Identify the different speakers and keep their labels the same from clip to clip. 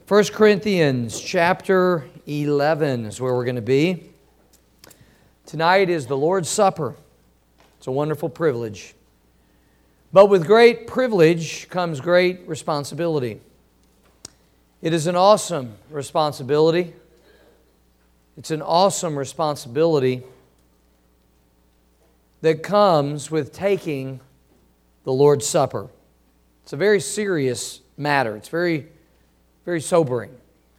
Speaker 1: 1 Corinthians chapter 11 is where we're going to be. Tonight is the Lord's Supper. It's a wonderful privilege. But with great privilege comes great responsibility. It is an awesome responsibility. It's an awesome responsibility that comes with taking the Lord's Supper. It's a very serious matter. It's very sobering.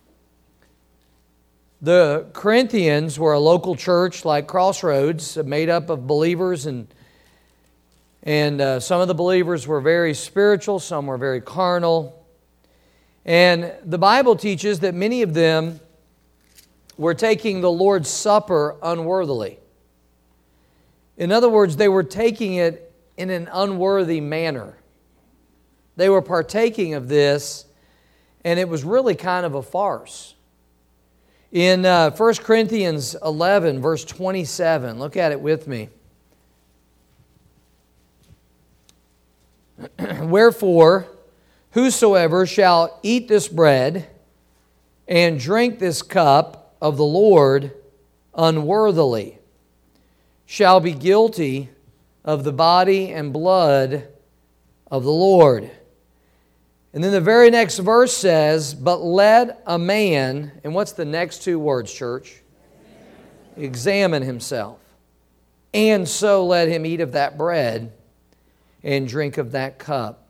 Speaker 1: The Corinthians were a local church like Crossroads, made up of believers, and some of the believers were very spiritual, some were very carnal. And the Bible teaches that many of them were taking the Lord's Supper unworthily. In other words, they were taking it in an unworthy manner. They were partaking of this, and it was really kind of a farce. In 1 Corinthians 11, verse 27, look at it with me. Wherefore, whosoever shall eat this bread and drink this cup of the Lord unworthily shall be guilty of the body and blood of the Lord. And then the very next verse says, but let a man, and what's the next two words, church? Examine himself. And so let him eat of that bread and drink of that cup.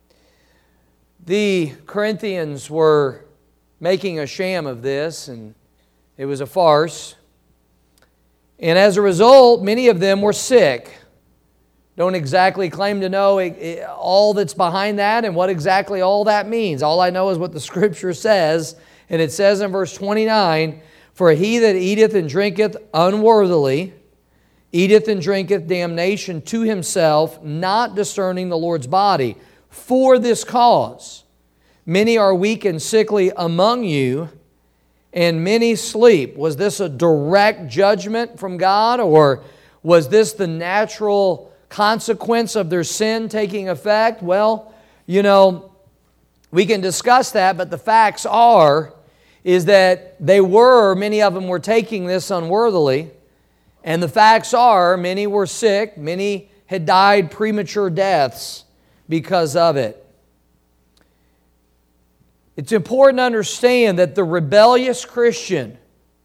Speaker 1: The Corinthians were making a sham of this, and it was a farce. And as a result, many of them were sick. Don't exactly claim to know all that's behind that and what exactly all that means. All I know is what the Scripture says. And it says in verse 29, for he that eateth and drinketh unworthily, eateth and drinketh damnation to himself, not discerning the Lord's body. For this cause, many are weak and sickly among you, and many sleep. Was this a direct judgment from God, or was this the natural consequence of their sin taking effect? Well, we can discuss that, but the facts is that many of them were taking this unworthily, and the facts are many were sick, many had died premature deaths because of it. It's important to understand that the rebellious Christian,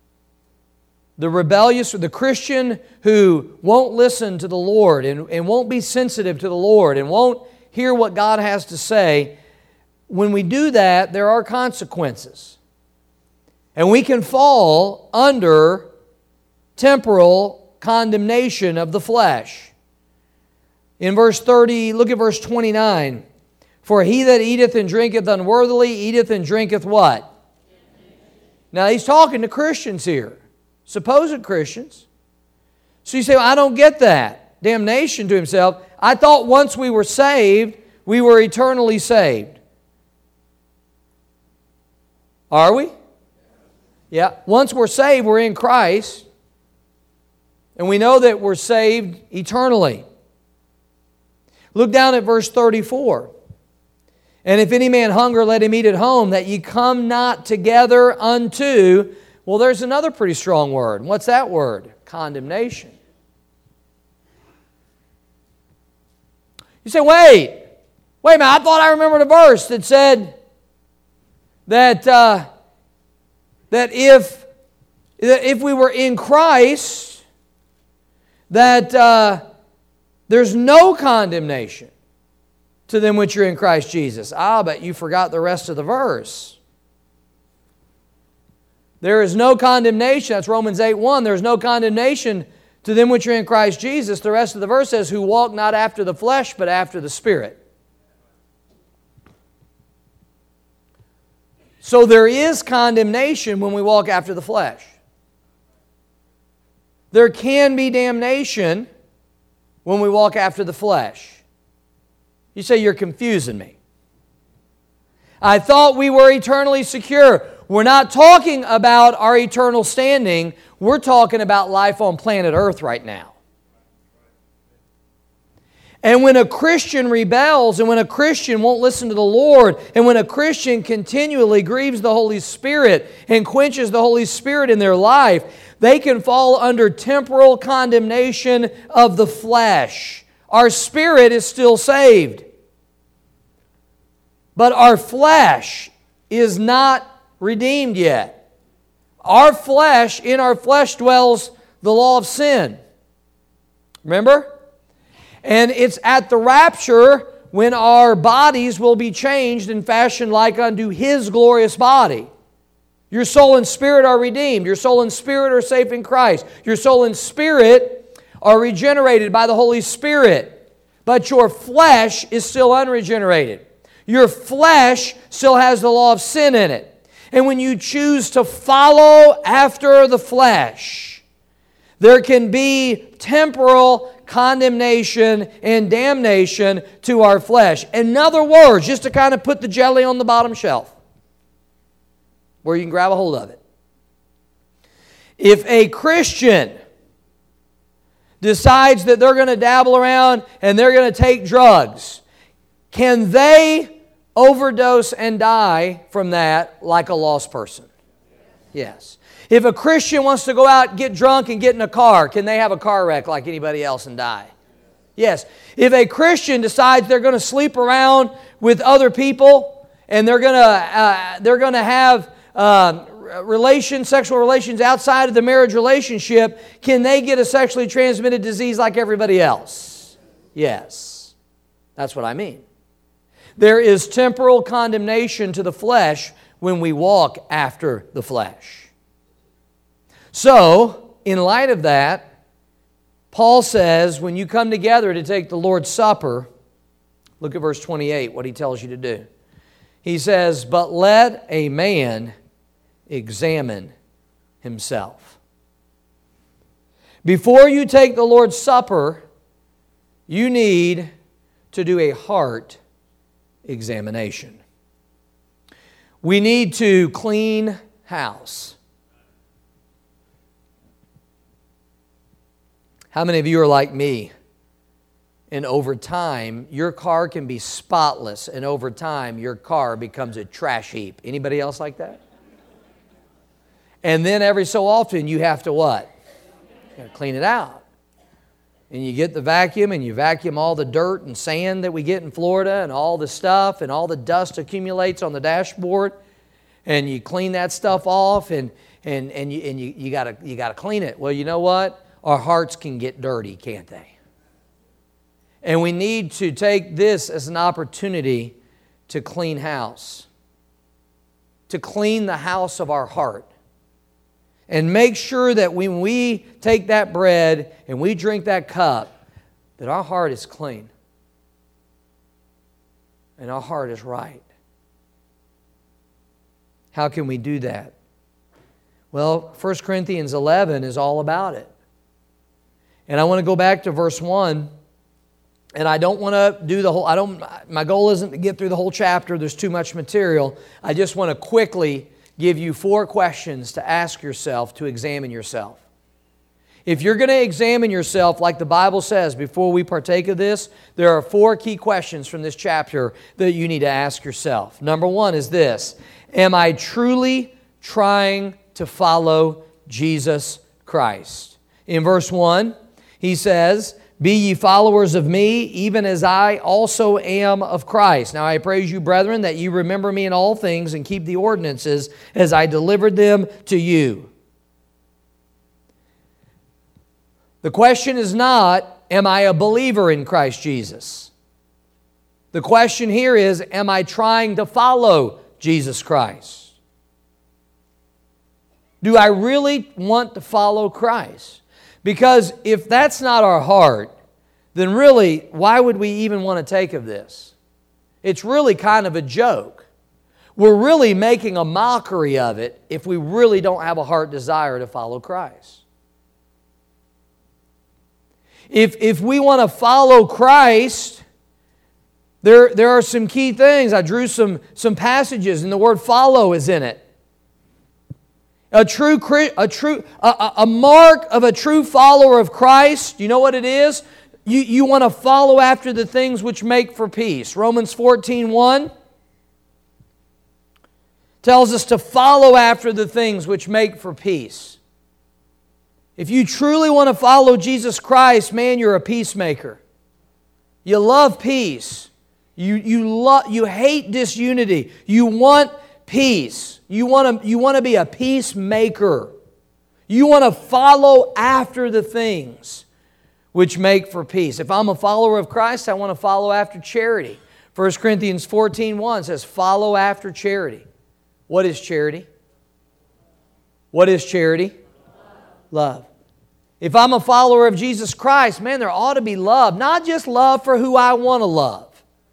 Speaker 1: the Christian who won't listen to the Lord and won't be sensitive to the Lord and won't hear what God has to say, when we do that, there are consequences. And we can fall under temporal condemnation of the flesh. In verse 30, look at verse 29. For he that eateth and drinketh unworthily, eateth and drinketh what? Now he's talking to Christians here. Supposed Christians. So you say, well, I don't get that. Damnation to himself. I thought once we were saved, we were eternally saved. Are we? Yeah. Once we're saved, we're in Christ. And we know that we're saved eternally. Look down at verse 34. And if any man hunger, let him eat at home, that ye come not together unto... Well, there's another pretty strong word. What's that word? Condemnation. You say, wait a minute, I thought I remembered a verse that said that if we were in Christ, that there's no condemnation to them which are in Christ Jesus. But you forgot the rest of the verse. There is no condemnation. That's Romans 8:1. There is no condemnation to them which are in Christ Jesus. The rest of the verse says, who walk not after the flesh, but after the Spirit. So there is condemnation when we walk after the flesh. There can be damnation when we walk after the flesh. You say, you're confusing me. I thought we were eternally secure. We're not talking about our eternal standing. We're talking about life on planet Earth right now. And when a Christian rebels, and when a Christian won't listen to the Lord, and when a Christian continually grieves the Holy Spirit and quenches the Holy Spirit in their life, they can fall under temporal condemnation of the flesh. Our spirit is still saved, but our flesh is not redeemed yet. In our flesh dwells the law of sin. Remember? And it's at the rapture when our bodies will be changed and fashioned like unto His glorious body. Your soul and spirit are redeemed. Your soul and spirit are safe in Christ. Your soul and spirit are regenerated by the Holy Spirit. But your flesh is still unregenerated. Your flesh still has the law of sin in it. And when you choose to follow after the flesh, there can be temporal condemnation and damnation to our flesh. In other words, just to kind of put the jelly on the bottom shelf, where you can grab a hold of it. If a Christian decides that they're going to dabble around and they're going to take drugs, can they overdose and die from that like a lost person? Yes. If a Christian wants to go out and get drunk and get in a car, can they have a car wreck like anybody else and die? Yes. If a Christian decides they're going to sleep around with other people and they're going to have sexual relations outside of the marriage relationship, can they get a sexually transmitted disease like everybody else? Yes. That's what I mean. There is temporal condemnation to the flesh when we walk after the flesh. So, in light of that, Paul says, when you come together to take the Lord's Supper, look at verse 28, what he tells you to do. He says, but let a man examine himself. Before you take the Lord's Supper, you need to do a heart examination. We need to clean house. How many of you are like me? And over time, your car can be spotless, and over time, your car becomes a trash heap. Anybody else like that? And then every so often, you have to what? You got to clean it out. And you get the vacuum, and you vacuum all the dirt and sand that we get in Florida, and all the stuff, and all the dust accumulates on the dashboard, and you clean that stuff off, and you got to clean it. Well, you know what? Our hearts can get dirty, can't they? And we need to take this as an opportunity to clean house. To clean the house of our heart. And make sure that when we take that bread and we drink that cup, that our heart is clean. And our heart is right. How can we do that? Well, 1 Corinthians 11 is all about it. And I want to go back to verse 1. And I don't want to do the whole, my goal isn't to get through the whole chapter. There's too much material. I just want to quickly give you 4 questions to ask yourself, to examine yourself. If you're going to examine yourself like the Bible says before we partake of this, there are 4 key questions from this chapter that you need to ask yourself. Number 1 is this: am I truly trying to follow Jesus Christ? In verse 1, he says, be ye followers of me, even as I also am of Christ. Now I praise you, brethren, that ye remember me in all things and keep the ordinances as I delivered them to you. The question is not, am I a believer in Christ Jesus? The question here is, am I trying to follow Jesus Christ? Do I really want to follow Christ? Because if that's not our heart, then really, why would we even want to take of this? It's really kind of a joke. We're really making a mockery of it if we really don't have a heart desire to follow Christ. If we want to follow Christ, there are some key things. I drew some passages, and the word follow is in it. A mark of a true follower of Christ, you know what it is? You want to follow after the things which make for peace. Romans 14:1 tells us to follow after the things which make for peace. If you truly want to follow Jesus Christ, man, you're a peacemaker. You love peace. You hate disunity. You want peace. You want to be a peacemaker. You want to follow after the things which make for peace. If I'm a follower of Christ, I want to follow after charity. 1 Corinthians 14:1 says, follow after charity. What is charity? What is charity? Love. If I'm a follower of Jesus Christ, man, there ought to be love. Not just love for who I want to love.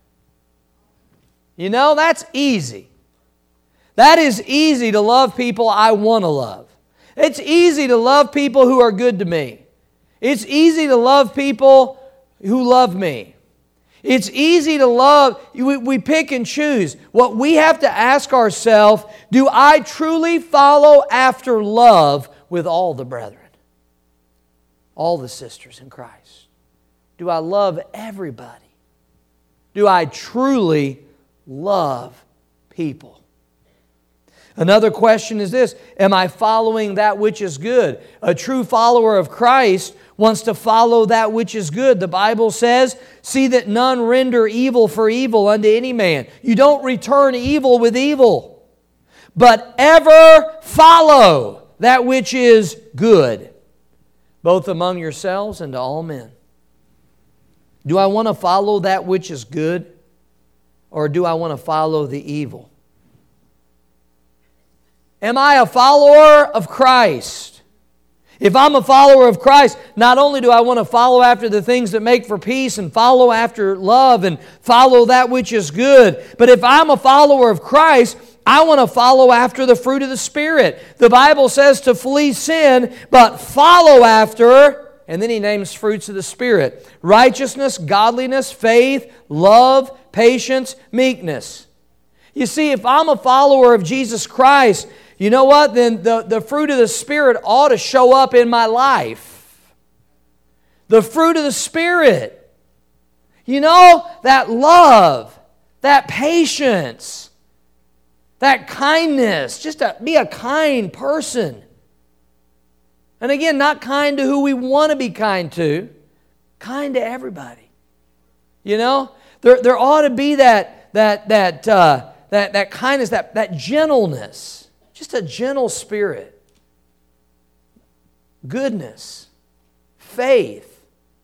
Speaker 1: You know, that's easy. That is easy to love people I want to love. It's easy to love people who are good to me. It's easy to love people who love me. It's easy to love. We pick and choose. What we have to ask ourselves, do I truly follow after love with all the brethren? All the sisters in Christ? Do I love everybody? Do I truly love people? Another question is this: am I following that which is good? A true follower of Christ wants to follow that which is good. The Bible says, see that none render evil for evil unto any man. You don't return evil with evil, but ever follow that which is good, both among yourselves and to all men. Do I want to follow that which is good, or do I want to follow the evil? Am I a follower of Christ? If I'm a follower of Christ, not only do I want to follow after the things that make for peace and follow after love and follow that which is good, but if I'm a follower of Christ, I want to follow after the fruit of the Spirit. The Bible says to flee sin, but follow after, and then He names fruits of the Spirit: righteousness, godliness, faith, love, patience, meekness. You see, if I'm a follower of Jesus Christ, you know what? Then the fruit of the Spirit ought to show up in my life. The fruit of the Spirit. You know, that love, that patience, that kindness. Just to be a kind person. And again, not kind to who we want to be kind to. Kind to everybody. You know? There ought to be that kindness, that gentleness. Just a gentle spirit. Goodness. Faith.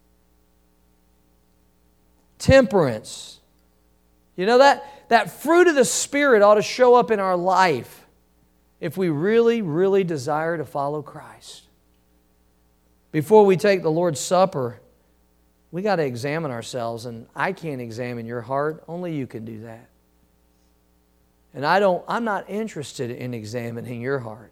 Speaker 1: Temperance. You know, that fruit of the Spirit ought to show up in our life if we really, really desire to follow Christ. Before we take the Lord's Supper, we got to examine ourselves, and I can't examine your heart. Only you can do that. And I'm not interested in examining your heart.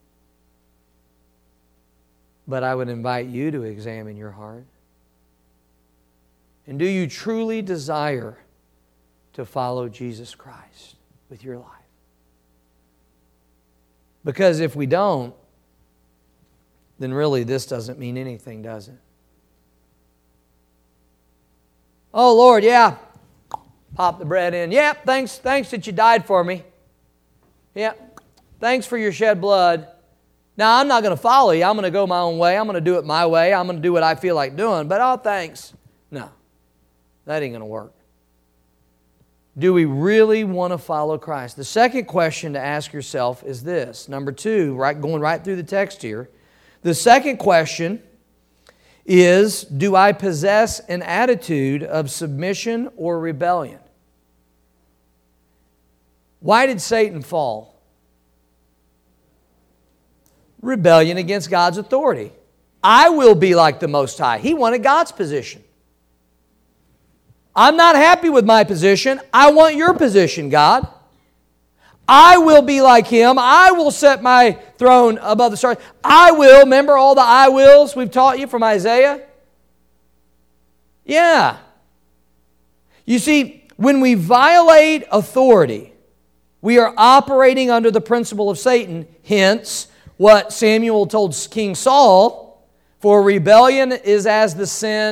Speaker 1: But I would invite you to examine your heart. And do you truly desire to follow Jesus Christ with your life? Because if we don't, then really this doesn't mean anything, does it? Oh, Lord, yeah. Pop the bread in. Yep, thanks that you died for me. Yep, thanks for your shed blood. Now, I'm not going to follow you. I'm going to go my own way. I'm going to do it my way. I'm going to do what I feel like doing. But thanks. No, that ain't going to work. Do we really want to follow Christ? The second question to ask yourself is this. Number 2, going right through the text here. The second question is, do I possess an attitude of submission or rebellion? Why did Satan fall? Rebellion against God's authority. I will be like the Most High. He wanted God's position. I'm not happy with my position. I want your position, God. I will be like Him. I will set my throne above the stars. I will. Remember all the I wills we've taught you from Isaiah? Yeah. You see, when we violate authority, we are operating under the principle of Satan. Hence, what Samuel told King Saul, for rebellion is as the sin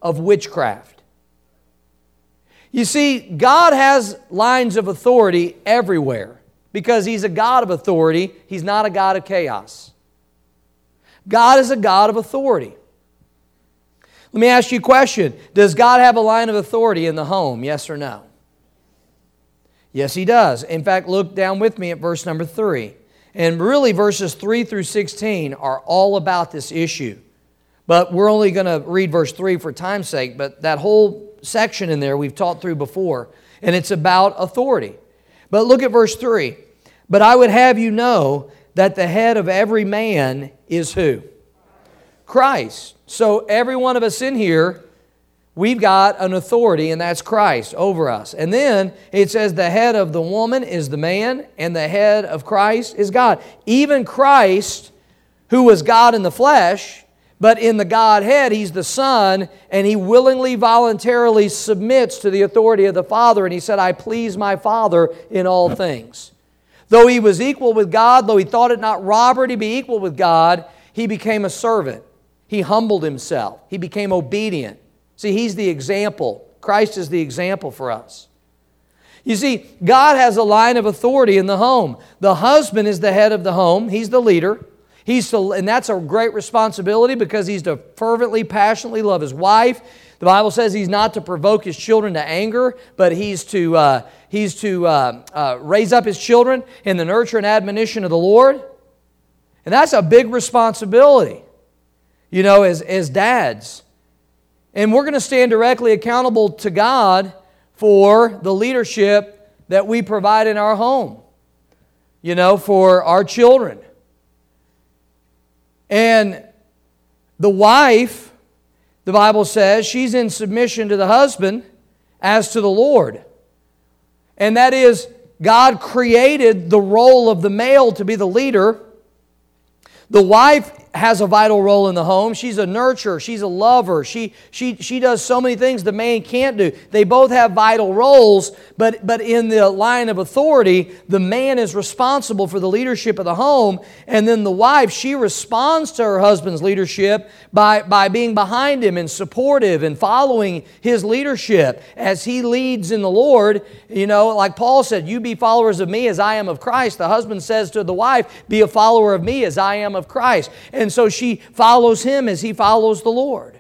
Speaker 1: of witchcraft. You see, God has lines of authority everywhere because He's a God of authority. He's not a God of chaos. God is a God of authority. Let me ask you a question. Does God have a line of authority in the home? Yes or no? Yes, He does. In fact, look down with me at verse number 3. And really, verses 3 through 16 are all about this issue. But we're only going to read verse 3 for time's sake. But that whole section in there we've taught through before. And it's about authority. But look at verse 3. But I would have you know that the head of every man is who? Christ. So every one of us in here, we've got an authority, and that's Christ over us. And then it says the head of the woman is the man, and the head of Christ is God. Even Christ, who was God in the flesh, but in the Godhead, He's the Son, and He willingly, voluntarily submits to the authority of the Father. And He said, I please my Father in all things. Though He was equal with God, though He thought it not robbery to be equal with God, He became a servant. He humbled Himself. He became obedient. See, He's the example. Christ is the example for us. You see, God has a line of authority in the home. The husband is the head of the home. He's the leader. And that's a great responsibility because he's to fervently, passionately love his wife. The Bible says he's not to provoke his children to anger, but he's to raise up his children in the nurture and admonition of the Lord. And that's a big responsibility, as dads. And we're going to stand directly accountable to God for the leadership that we provide in our home, for our children. And the wife, the Bible says, she's in submission to the husband as to the Lord. And that is, God created the role of the male to be the leader. The wife has a vital role in the home. She's a nurturer. She's a lover. She does so many things the man can't do. They both have vital roles, but in the line of authority, the man is responsible for the leadership of the home, and then the wife, she responds to her husband's leadership by being behind him and supportive and following his leadership as he leads in the Lord. Like Paul said, you be followers of me as I am of Christ. The husband says to the wife, be a follower of me as I am of Christ. And so she follows him as he follows the Lord.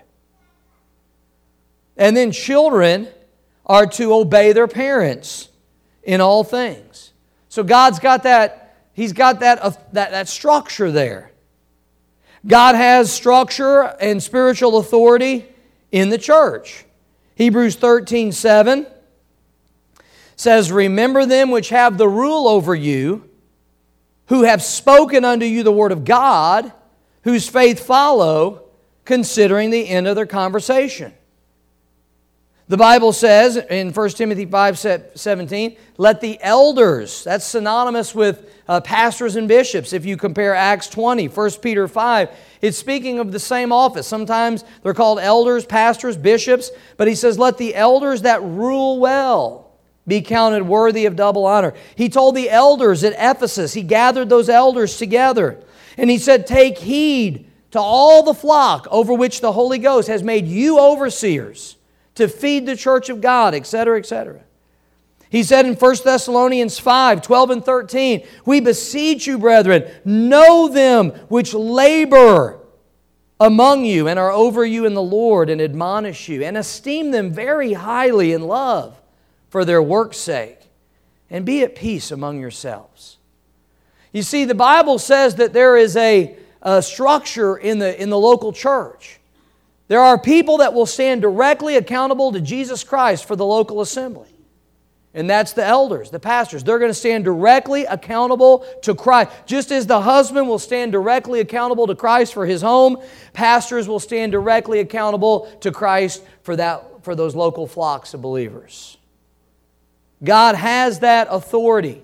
Speaker 1: And then children are to obey their parents in all things. So God's got that, He's got that structure there. God has structure and spiritual authority in the church. Hebrews 13:7 says, remember them which have the rule over you, who have spoken unto you the word of God, whose faith follow, considering the end of their conversation. The Bible says in 1 Timothy 5:17, let the elders, that's synonymous with pastors and bishops. If you compare Acts 20, 1 Peter 5, it's speaking of the same office. Sometimes they're called elders, pastors, bishops, but he says, let the elders that rule well be counted worthy of double honor. He told the elders at Ephesus, he gathered those elders together, and he said, take heed to all the flock over which the Holy Ghost has made you overseers to feed the church of God, etc., etc. He said in 1 Thessalonians 5:12 and 13, we beseech you, brethren, know them which labor among you and are over you in the Lord, and admonish you, and esteem them very highly in love for their work's sake, and be at peace among yourselves. You see, the Bible says that there is a structure in the local church. There are people that will stand directly accountable to Jesus Christ for the local assembly. And that's the elders, the pastors. They're going to stand directly accountable to Christ. Just as the husband will stand directly accountable to Christ for his home, pastors will stand directly accountable to Christ for those local flocks of believers. God has that authority.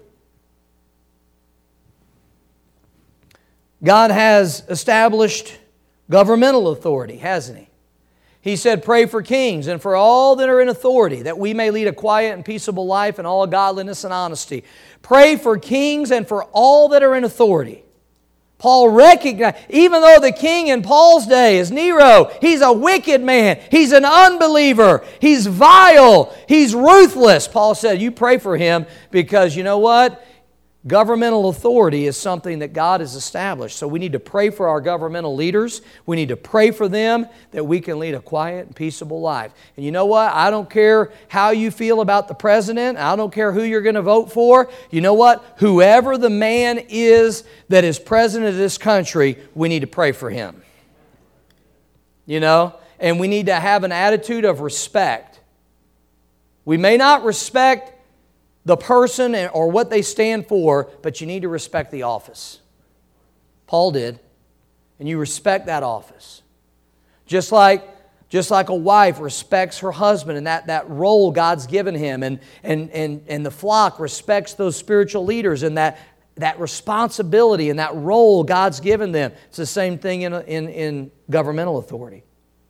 Speaker 1: God has established governmental authority, hasn't He? He said, pray for kings and for all that are in authority, that we may lead a quiet and peaceable life in all godliness and honesty. Pray for kings and for all that are in authority. Paul recognized, even though the king in Paul's day is Nero, he's a wicked man. He's an unbeliever. He's vile. He's ruthless. Paul said, you pray for him because you know what? Governmental authority is something that God has established. So we need to pray for our governmental leaders. We need to pray for them that we can lead a quiet and peaceable life. And you know what? I don't care how you feel about the president. I don't care who you're going to vote for. You know what? Whoever the man is that is president of this country, we need to pray for him. You know? And we need to have an attitude of respect. We may not respect the person or what they stand for, but you need to respect the office. Paul did. And you respect that office. Just like a wife respects her husband and that role God's given him, and the flock respects those spiritual leaders and that responsibility and that role God's given them. It's the same thing in governmental authority.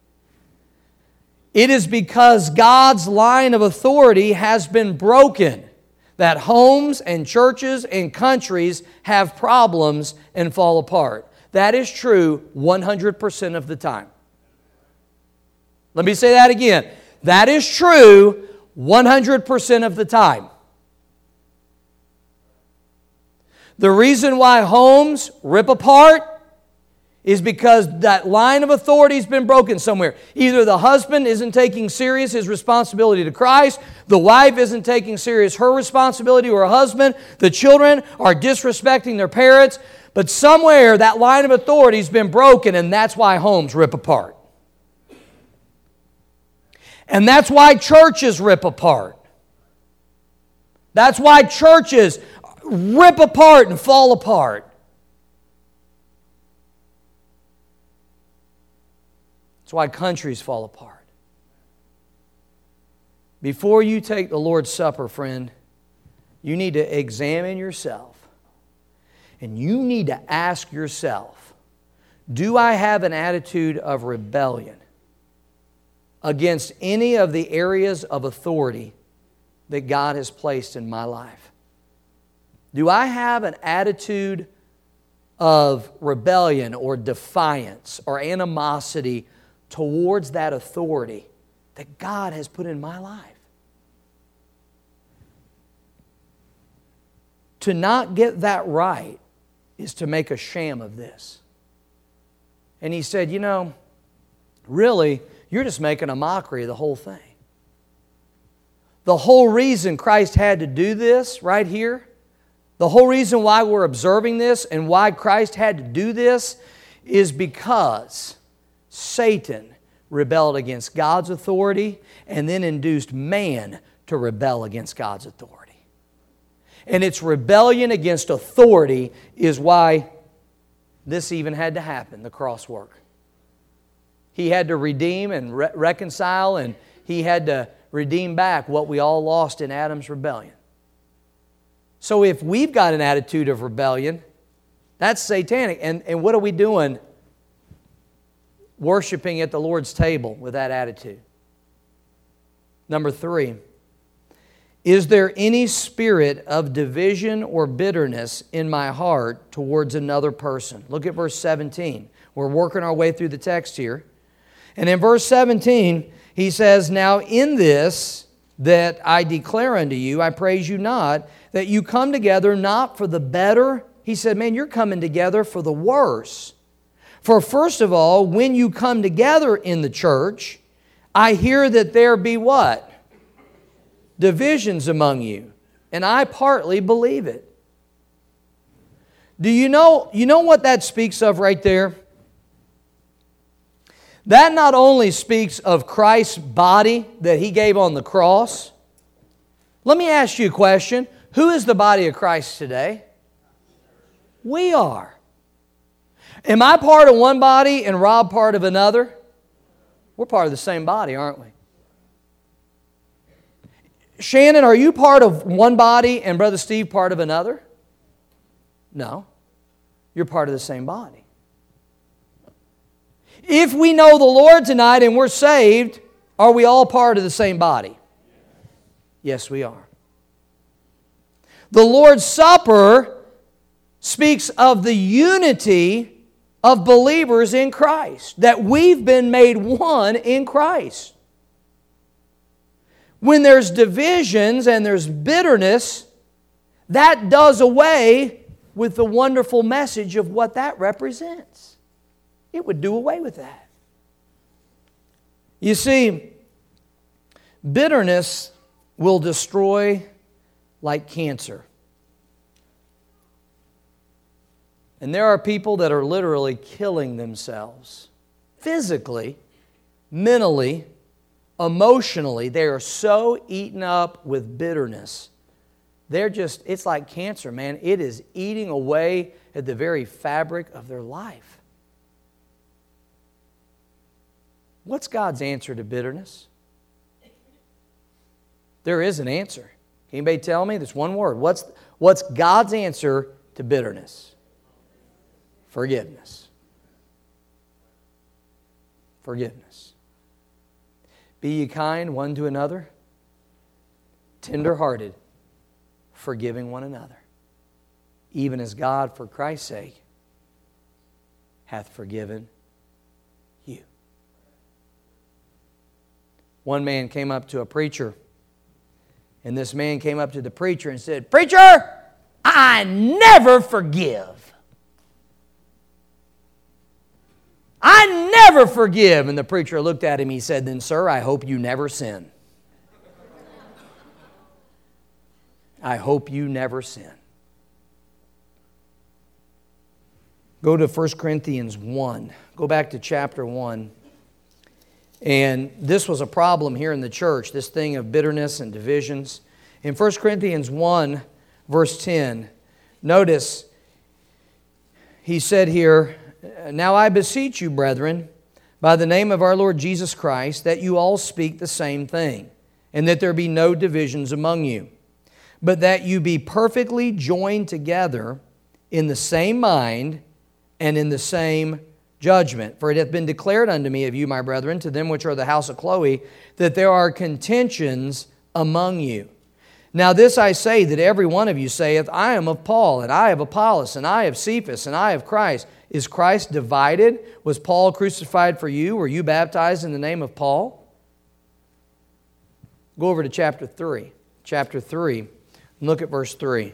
Speaker 1: It is because God's line of authority has been broken that homes and churches and countries have problems and fall apart. That is true 100% of the time. Let me say that again. That is true 100% of the time. The reason why homes rip apart is because that line of authority has been broken somewhere. Either the husband isn't taking serious his responsibility to Christ, the wife isn't taking serious her responsibility to her husband, the children are disrespecting their parents, but somewhere that line of authority has been broken, and that's why homes rip apart. And that's why churches rip apart. That's why churches rip apart and fall apart. That's why countries fall apart. Before you take the Lord's Supper, friend, you need to examine yourself. And you need to ask yourself, do I have an attitude of rebellion against any of the areas of authority that God has placed in my life? Do I have an attitude of rebellion or defiance or animosity towards that authority that God has put in my life? To not get that right is to make a sham of this. And he said, you know, really, you're just making a mockery of the whole thing. The whole reason Christ had to do this right here, the whole reason why we're observing this and why Christ had to do this is because Satan rebelled against God's authority and then induced man to rebel against God's authority. And its rebellion against authority is why this even had to happen, the cross work. He had to redeem and reconcile, and He had to redeem back what we all lost in Adam's rebellion. So if we've got an attitude of rebellion, that's satanic. And what are we doing worshiping at the Lord's table with that attitude? Number 3, is there any spirit of division or bitterness in my heart towards another person? Look at verse 17. We're working our way through the text here. And in verse 17, he says, now in this that I declare unto you, I praise you not, that you come together not for the better. He said, man, you're coming together for the worse. For first of all, when you come together in the church, I hear that there be what? Divisions among you. And I partly believe it. Do you know what that speaks of right there? That not only speaks of Christ's body that He gave on the cross. Let me ask you a question. Who is the body of Christ today? We are. Am I part of one body and Rob part of another? We're part of the same body, aren't we? Shannon, are you part of one body and Brother Steve part of another? No. You're part of the same body. If we know the Lord tonight and we're saved, are we all part of the same body? Yes, we are. The Lord's Supper speaks of the unity of believers in Christ, that we've been made one in Christ. When there's divisions and there's bitterness, that does away with the wonderful message of what that represents. It would do away with that. You see, bitterness will destroy like cancer. And there are people that are literally killing themselves. Physically, mentally, emotionally, they are so eaten up with bitterness. It's like cancer, man. It is eating away at the very fabric of their life. What's God's answer to bitterness? There is an answer. Can anybody tell me? There's one word. What's God's answer to bitterness? Forgiveness. Forgiveness. Be ye kind one to another, tender-hearted, forgiving one another, even as God, for Christ's sake, hath forgiven you. One man came up to a preacher, and this man came up to the preacher and said, "Preacher, I never forgive. I never forgive." And the preacher looked at him. He said, "Then, sir, I hope you never sin." I hope you never sin. Go to 1 Corinthians 1. Go back to chapter 1. And this was a problem here in the church, this thing of bitterness and divisions. In 1 Corinthians 1, verse 10, notice he said here, "Now I beseech you, brethren, by the name of our Lord Jesus Christ, that you all speak the same thing, and that there be no divisions among you, but that you be perfectly joined together in the same mind and in the same judgment. For it hath been declared unto me of you, my brethren, to them which are the house of Chloe, that there are contentions among you. Now this I say, that every one of you saith, I am of Paul, and I of Apollos, and I of Cephas, and I of Christ. Is Christ divided? Was Paul crucified for you? Were you baptized in the name of Paul?" Go over to chapter 3. Chapter 3. Look at verse 3.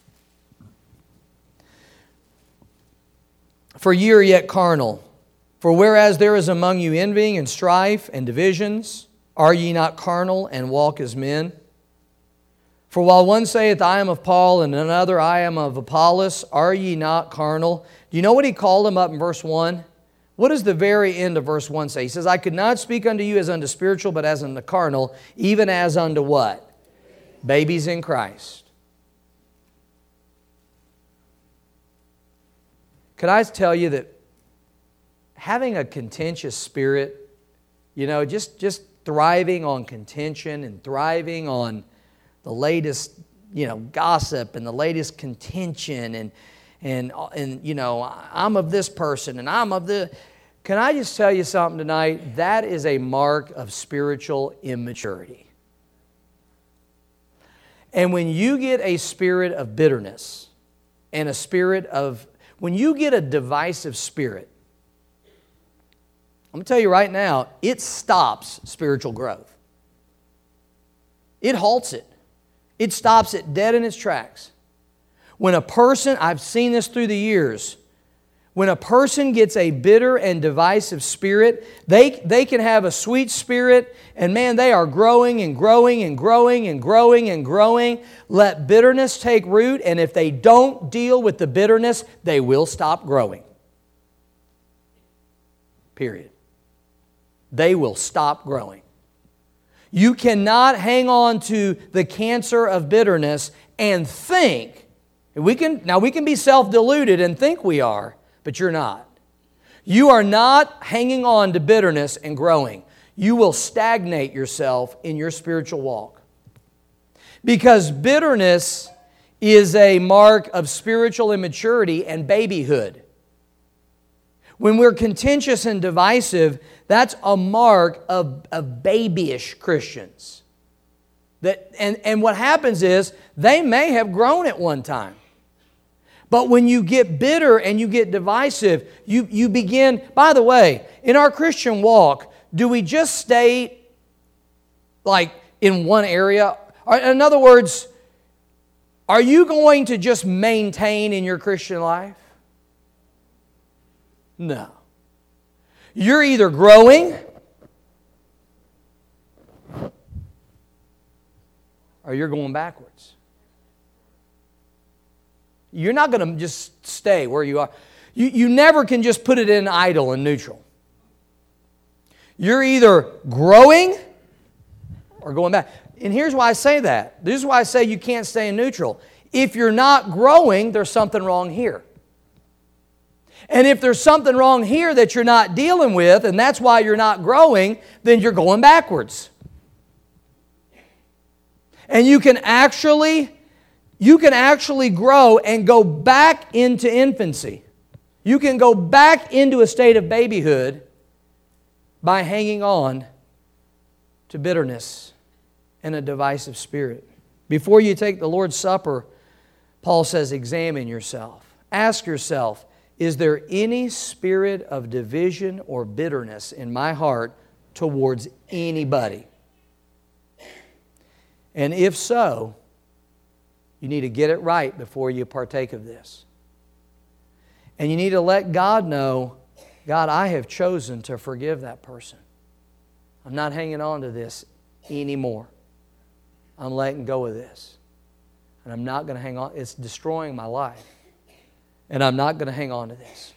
Speaker 1: "For ye are yet carnal. For whereas there is among you envying and strife and divisions, are ye not carnal and walk as men? For while one saith, I am of Paul, and another, I am of Apollos, are ye not carnal?" Do you know what he called them up in verse 1? What does the very end of verse 1 say? He says, "I could not speak unto you as unto spiritual, but as unto carnal, even as unto" what? Babies in Christ. Could I tell you that having a contentious spirit, just thriving on contention and thriving on the latest, gossip and the latest contention and I'm of this person and I'm of the... Can I just tell you something tonight? That is a mark of spiritual immaturity. And when you get a spirit of bitterness and a spirit of... When you get a divisive spirit, I'm going to tell you right now, it stops spiritual growth. It halts it. It stops it dead in its tracks. When a person, I've seen this through the years, when a person gets a bitter and divisive spirit, they can have a sweet spirit, and man, they are growing and growing and growing and growing and growing. Let bitterness take root, and if they don't deal with the bitterness, they will stop growing. Period. They will stop growing. You cannot hang on to the cancer of bitterness and think, we can be self-deluded and think we are, but you're not. You are not hanging on to bitterness and growing. You will stagnate yourself in your spiritual walk. Because bitterness is a mark of spiritual immaturity and babyhood. When we're contentious and divisive, that's a mark of babyish Christians. And what happens is, they may have grown at one time. But when you get bitter and you get divisive, you begin... By the way, in our Christian walk, do we just stay like in one area? In other words, are you going to just maintain in your Christian life? No. You're either growing or you're going backwards. You're not going to just stay where you are. You never can just put it in idle and neutral. You're either growing or going back. And here's why I say that. This is why I say you can't stay in neutral. If you're not growing, there's something wrong here. And if there's something wrong here that you're not dealing with, and that's why you're not growing, then you're going backwards. And you can actually grow and go back into infancy. You can go back into a state of babyhood by hanging on to bitterness and a divisive spirit. Before you take the Lord's Supper, Paul says, examine yourself. Ask yourself, is there any spirit of division or bitterness in my heart towards anybody? And if so, you need to get it right before you partake of this. And you need to let God know, God, I have chosen to forgive that person. I'm not hanging on to this anymore. I'm letting go of this. And I'm not going to hang on. It's destroying my life. And I'm not going to hang on to this.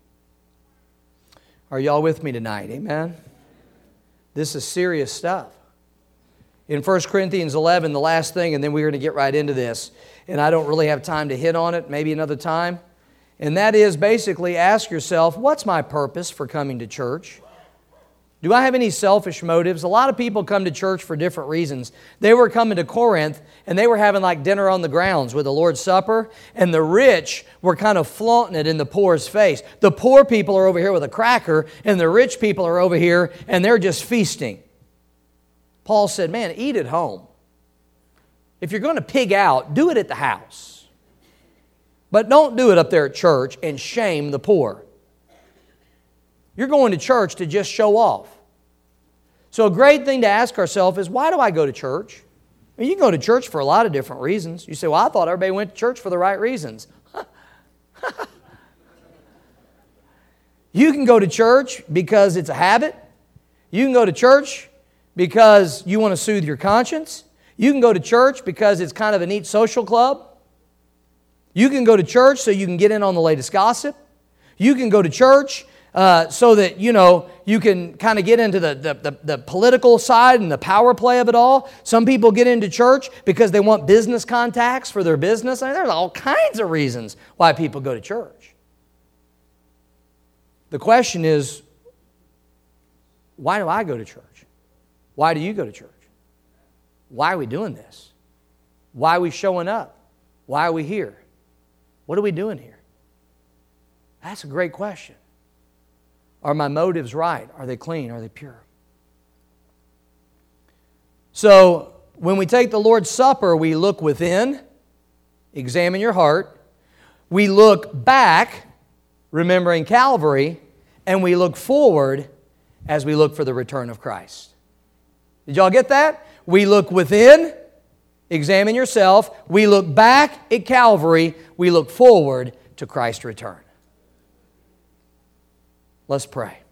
Speaker 1: Are y'all with me tonight? Amen? This is serious stuff. In 1 Corinthians 11, the last thing, and then we're going to get right into this, and I don't really have time to hit on it, maybe another time, and that is basically ask yourself, what's my purpose for coming to church? Do I have any selfish motives? A lot of people come to church for different reasons. They were coming to Corinth, and they were having like dinner on the grounds with the Lord's Supper, and the rich were kind of flaunting it in the poor's face. The poor people are over here with a cracker, and the rich people are over here, and they're just feasting. Paul said, man, eat at home. If you're going to pig out, do it at the house. But don't do it up there at church and shame the poor. You're going to church to just show off. So a great thing to ask ourselves is, why do I go to church? I mean, you can go to church for a lot of different reasons. You say, well, I thought everybody went to church for the right reasons. You can go to church because it's a habit. You can go to church because you want to soothe your conscience. You can go to church because it's kind of a neat social club. You can go to church so you can get in on the latest gossip. You can go to church so that, you can kind of get into the political side and the power play of it all. Some people get into church because they want business contacts for their business. I mean, there's all kinds of reasons why people go to church. The question is, why do I go to church? Why do you go to church? Why are we doing this? Why are we showing up? Why are we here? What are we doing here? That's a great question. Are my motives right? Are they clean? Are they pure? So, when we take the Lord's Supper, we look within, examine your heart. We look back, remembering Calvary, and we look forward as we look for the return of Christ. Did y'all get that? We look within, examine yourself. We look back at Calvary. We look forward to Christ's return. Let's pray.